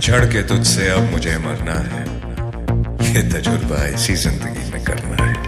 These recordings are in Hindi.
बिछड़ के तुझसे अब मुझे मरना है, ये तजुर्बा इसी जिंदगी में करना है।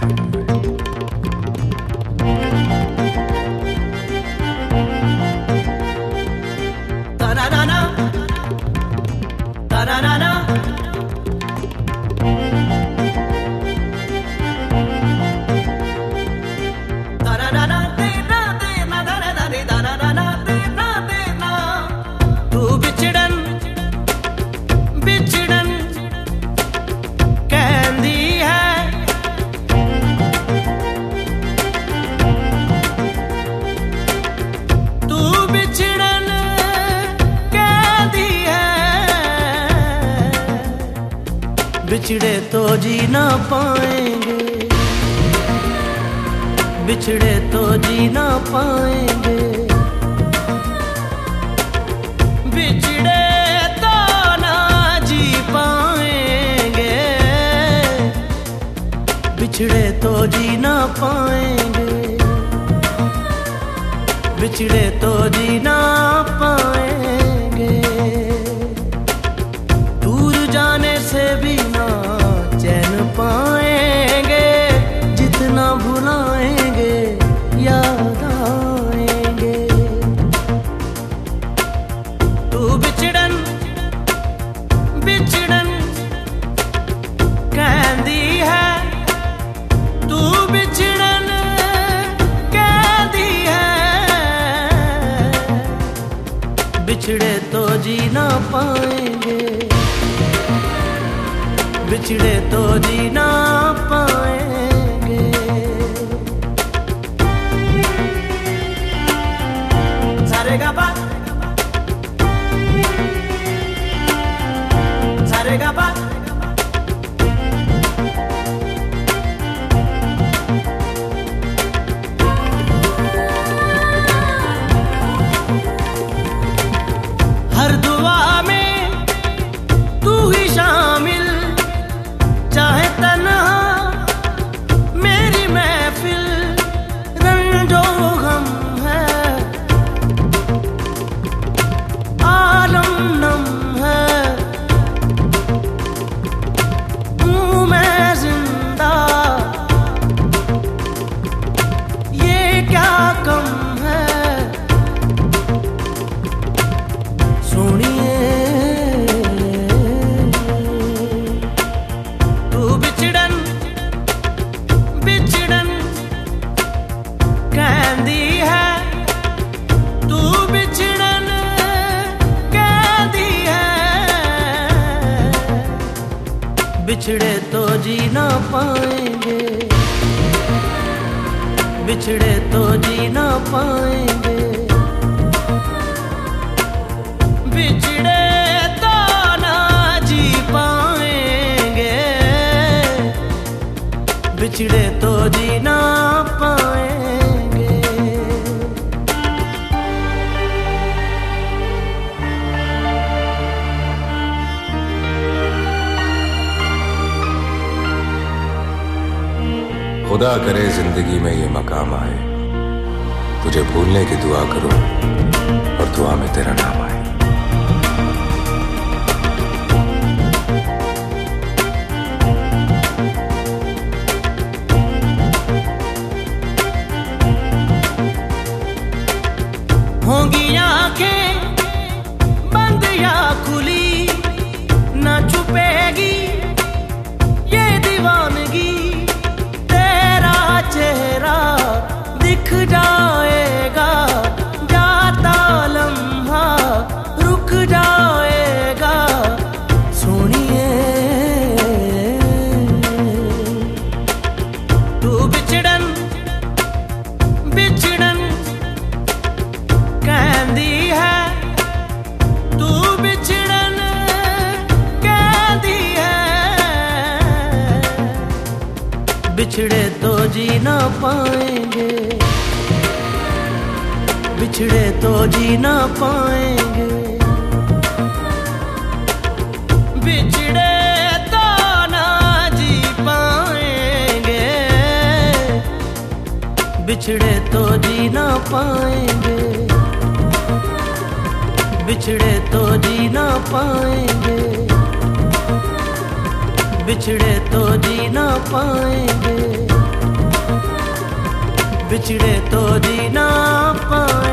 बिछड़े तो जी ना पाएंगे, बिछड़े तो जी ना पाएंगे, बिछड़े तो ना जी पाएंगे, बिछड़े तो जी ना पाएंगे, बिछड़े तो जी ना पाएंगे। दूर जाने से भी ना चैन पाएंगे, जितना भुलाएंगे याद आएंगे। तू बिछड़न बिछड़न कहती है, तू बिछड़न कहती है, बिछड़े तो जी ना पाएंगे, बिछड़े तो जी ना पाएंगे। सारे गा पा, सारे गा पा। हर दुआ में तू ही शामिल, चाहे तन्हा मेरी महफिल, रंजो गम है आलम नम है, हूँ मैं जिंदा ये क्या कम है। सोनिए कहती है, तू बिछड़न कहती है, बिछड़े तो जी ना पाएंगे, बिछड़े तो जी ना पाएंगे, बिछड़े तो ना जी पाएंगे, बिछड़े तो जी ना पाएंगे। खुदा करे जिंदगी में ये मकाम आए, तुझे भूलने की दुआ करूं और दुआ में तेरा नाम आए। होंगी आंखें बंद या खुली, न छुपेगी ये दीवानगी, तेरा चेहरा दिख जाएगा, जाता लम्हा रुक जाएगा। सोनिए तू बिछड़न बिछड़न कहती है, तू बिछड़न कहती है, बिछड़े तो जी ना पाएंगे, बिछड़े तो जी ना पाएंगे, बिछड़े तो ना जी पाएंगे, बिछड़े तो जी ना पाएंगे, बिछड़े तो जी ना पाएंगे, बिछड़े तो जी ना पाएंगे, बिछड़े तो जी ना पाएंगे।